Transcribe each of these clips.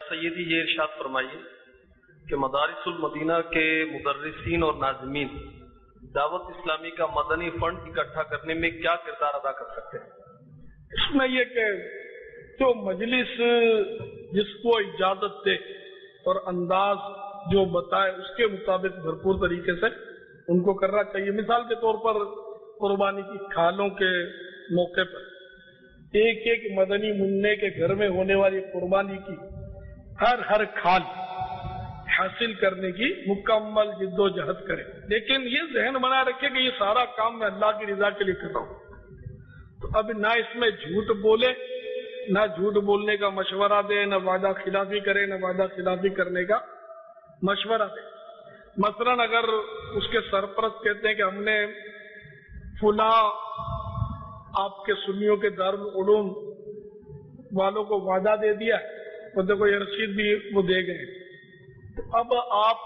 سیدی یہ ارشاد فرمائیے کہ مدارس المدینہ کے مدرسین اور ناظمین دعوت اسلامی کا مدنی فنڈ اکٹھا کرنے میں کیا کردار ادا کر سکتے ہیں؟ اس میں یہ کہ جو مجلس جس کو اجازت دے اور انداز جو بتائے اس کے مطابق بھرپور طریقے سے ان کو کرنا چاہیے. مثال کے طور پر قربانی کی کھالوں کے موقع پر ایک ایک مدنی منع کے گھر میں ہونے والی قربانی کی ہر کھال حاصل کرنے کی مکمل جد و جہد کرے، لیکن یہ ذہن بنا رکھے کہ یہ سارا کام میں اللہ کی رضا کے لیے کر رہا ہوں. تو اب نہ اس میں جھوٹ بولے، نہ جھوٹ بولنے کا مشورہ دے، نہ وعدہ خلافی کرے، نہ وعدہ خلافی کرنے کا مشورہ دے. مثلا اگر اس کے سرپرست کہتے ہیں کہ ہم نے فلاں آپ کے سنیوں کے دارالعلوم والوں کو وعدہ دے دیا اور دیکھو یہ رسید بھی وہ دے گئے، تو اب آپ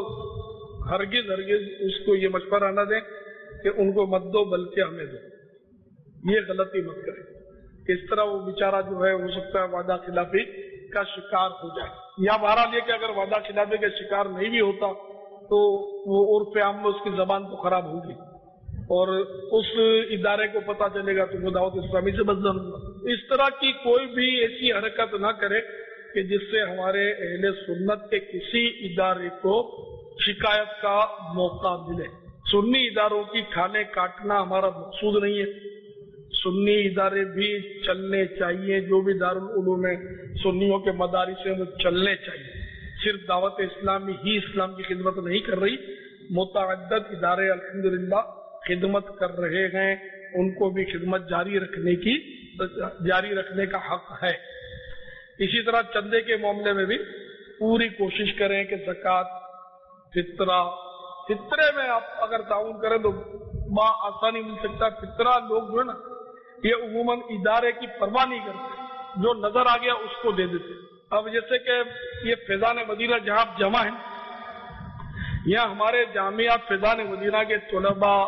ہرگز اس کو یہ مشورہ نہ دیں کہ ان کو مت دو بلکہ ہمیں دو. یہ غلطی مت کریں. اس طرح وہ بیچارہ جو ہے ہو سکتا ہے وعدہ خلافی کا شکار ہو جائے، یا بہرحال یہ کہ اگر وعدہ خلافی کا شکار نہیں بھی ہوتا تو وہ عرف عام میں اس کی زبان تو خراب ہوگی اور اس ادارے کو پتہ چلے گا تو وہ دعوت اسلامی سے بدظن ہوگا. اس طرح کی کوئی بھی ایسی حرکت نہ کرے کہ جس سے ہمارے اہل سنت کے کسی ادارے کو شکایت کا موقع ملے. سنی اداروں کی کھالیں کاٹنا ہمارا مقصود نہیں ہے. سنی ادارے بھی چلنے چاہیے، جو بھی دارالعلوم میں سنیوں کے مدارس ہیں وہ چلنے چاہیے. صرف دعوت اسلامی ہی اسلام کی خدمت نہیں کر رہی، متعدد ادارے الحمدللہ خدمت کر رہے ہیں، ان کو بھی خدمت جاری رکھنے کا حق ہے. اسی طرح چندے کے معاملے میں بھی پوری کوشش کریں کہ زکوٰۃ، فطرے میں آپ اگر تعاون کریں تو آسانی مل سکتا ہے. فطرہ لوگ جو ہے نا یہ عموماً ادارے کی پرواہ نہیں کرتے، جو نظر آ گیا اس کو دے دیتے. اب جیسے کہ یہ فیضان مدینہ جہاں آپ جمع ہیں، یہاں ہمارے جامعات فیضان مدینہ کے طلباء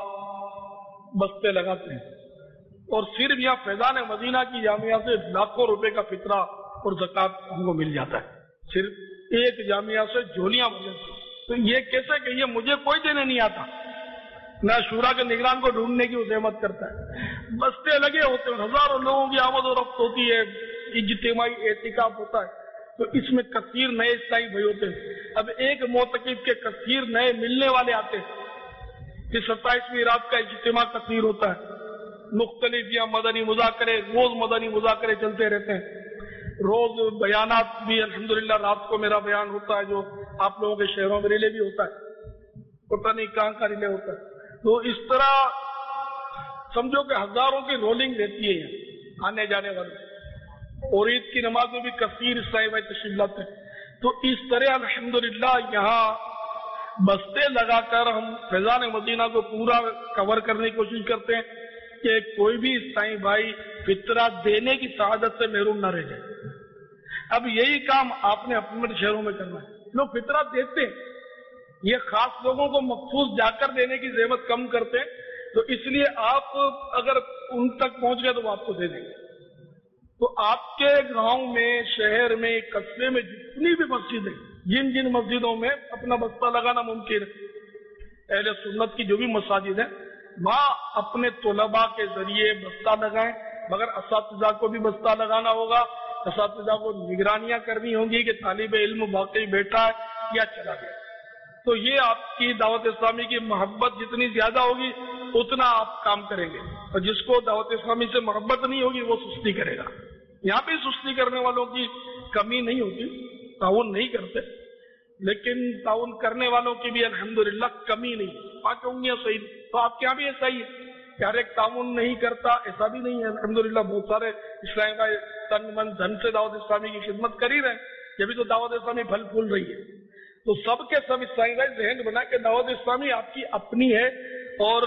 بستے لگاتے ہیں اور صرف یہاں فیضان مدینہ کی جامعہ سے لاکھوں روپے کا فطرہ اور زکوٰۃ ہم کو مل جاتا ہے. صرف ایک جامعہ سے جھولیاں بھر جاتی. تو یہ کیسے کہ یہ مجھے کوئی دینے نہیں آتا، نہ شورا کے نگران کو ڈھونڈنے کی وہ زحمت کرتا ہے. بستے لگے ہوتے ہیں، ہزاروں لوگوں کی آمد و رفت ہوتی ہے، اجتماعی اعتکاف ہوتا ہے، تو اس میں کثیر نئے عیسائی بھائی ہوتے ہیں. اب ایک معتکف کے کثیر نئے ملنے والے آتے ہیں. کہ 27ویں رات کا اجتماع کثیر ہوتا ہے، مختلف یا مدنی مذاکرے، روز مدنی مذاکرے چلتے رہتے ہیں. روز بیانات بھی الحمدللہ، رات کو میرا بیان ہوتا ہے جو آپ لوگوں کے شہروں میں ریلے بھی ہوتا ہے، پتہ نہیں کہاں کا ریلے ہوتا ہے. تو اس طرح سمجھو کہ ہزاروں کی رولنگ رہتی ہے آنے جانے والے، اور عید کی نماز میں بھی کثیر عیسائی بھائی تشریف لاتے ہیں. تو اس طرح الحمدللہ یہاں بستے لگا کر ہم فیضان مدینہ کو پورا کور کرنے کی کوشش کرتے ہیں کہ کوئی بھی عیسائی بھائی فطرہ دینے کی سعادت سے محروم نہ رہ جائے. اب یہی کام آپ نے اپنے شہروں میں کرنا ہے. لوگ فطرہ دیتے ہیں، یہ خاص لوگوں کو مخصوص جا کر دینے کی زحمت کم کرتے ہیں، تو اس لیے آپ اگر ان تک پہنچ گئے تو وہ آپ کو دے دیں گے. تو آپ کے گاؤں میں، شہر میں، قصبے میں جتنی بھی مسجدیں، جن مسجدوں میں اپنا بستہ لگانا ممکن ہے، اہل سنت کی جو بھی مساجد ہیں، وہاں اپنے طلباء کے ذریعے بستہ لگائیں. مگر اساتذہ کو بھی بستہ لگانا ہوگا، اساتذہ کو نگرانیاں کرنی ہوں گی کہ طالب علم واقعی بیٹھا ہے یا چلا گیا. تو یہ آپ کی دعوت اسلامی کی محبت جتنی زیادہ ہوگی اتنا آپ کام کریں گے، اور جس کو دعوت اسلامی سے محبت نہیں ہوگی وہ سستی کرے گا. یہاں بھی سستی کرنے والوں کی کمی نہیں ہوتی، تعاون نہیں کرتے، لیکن تعاون کرنے والوں کی بھی الحمدللہ کمی نہیں. پانچ انگلیاں صحیح. تو آپ کے یہاں بھی ایسا ہی ہے کہ ہر ایک تعاون نہیں کرتا، ایسا بھی نہیں ہے. الحمدللہ بہت سارے اسلامی بھائی تن من دھن سے دعوت اسلامی کی خدمت کر ہی رہے ہیں. یہ بھی تو دعوت اسلامی پھل پھول رہی ہے. تو سب کے سب اسلامی بھائی ذہن بنا کہ دعوت اسلامی آپ کی اپنی ہے، اور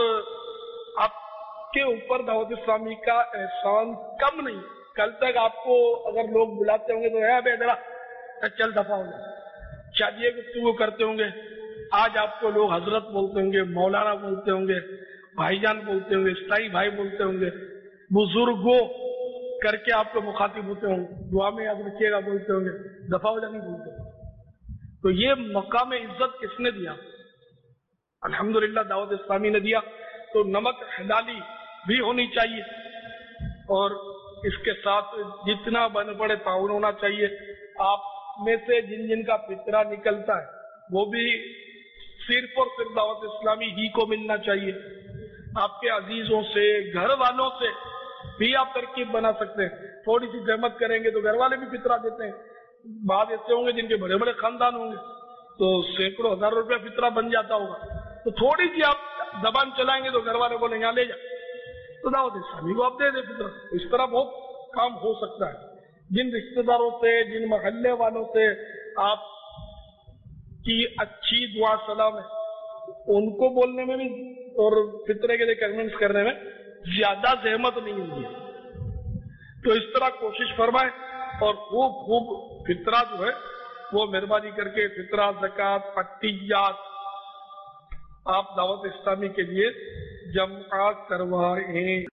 آپ کے اوپر دعوت اسلامی کا احسان کم نہیں. کل تک آپ کو اگر لوگ بلاتے ہوں گے تو ہے بے ذرا چل دفعہ ہو جائے، شاید یہ گفتگو کرتے ہوں گے. آج آپ کو لوگ حضرت بولتے ہوں گے، مولانا بولتے ہوں گے، بھائی جان بولتے ہوں گے، اسلائی بھائی بولتے ہوں گے، بزرگوں کر کے آپ کو مخاطب ہوتے ہوں گے، دعا میں یاد رکھیے گا بولتے ہوں گے، دفعہ ہو جا نہیں بولتے. تو یہ مقام عزت کس نے دیا؟ الحمدللہ دعوت اسلامی نے دیا. تو نمک حلالی بھی ہونی چاہیے اور اس کے ساتھ جتنا بن پڑے تعاون ہونا چاہیے. آپ میں سے جن جن کا فطرہ نکلتا ہے وہ بھی صرف اور صرف دعوت اسلامی ہی کو ملنا چاہیے. آپ کے عزیزوں سے، گھر والوں سے بھی آپ ترکیب بنا سکتے ہیں. تھوڑی سی زحمت کریں گے تو گھر والے بھی فطرہ دیتے ہیں. بعض ایسے ہوں گے جن کے بڑے بڑے خاندان ہوں گے تو سینکڑوں ہزار روپیہ فطرہ بن جاتا ہوگا. تو تھوڑی سی آپ زبان چلائیں گے تو گھر والے بولیں یہاں لے جا، تو دعوت اسلامی کو آپ دے دیں فطرہ. اس طرح بہت کام ہو سکتا ہے. جن رشتہ داروں سے، جن محلے والوں سے آپ کی اچھی دعا سلام ہے ان کو بولنے میں بھی اور فطرے کے لیے کنوینس کرنے میں زیادہ زحمت نہیں ہوگی. تو اس طرح کوشش فرمائیں اور خوب خوب فطرہ جو ہے وہ مہربانی کر کے فطرہ، زکوٰۃ، عطیات آپ دعوت اسلامی کے لیے جمع کروائیں.